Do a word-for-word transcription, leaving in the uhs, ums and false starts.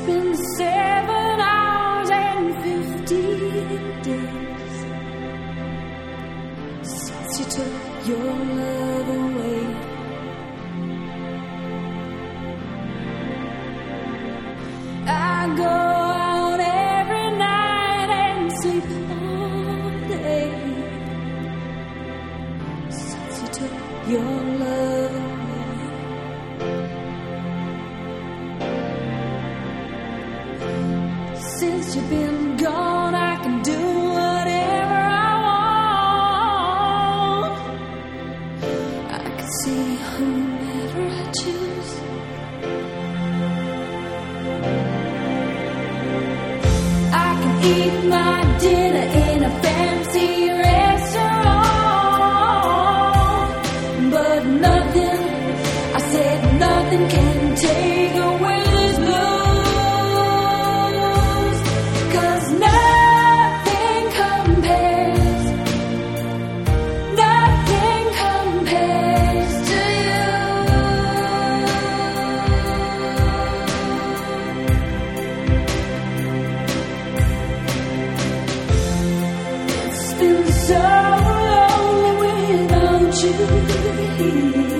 been seven hours and fifteen days since you took your love away. I go out every night and sleep all day since you took your love away. Since you've been gone, I can do whatever I want. I can see whomever I choose. I can eat my dinner in a fancy restaurant, but nothing, I said nothing can take away this blues. So lonely without you here.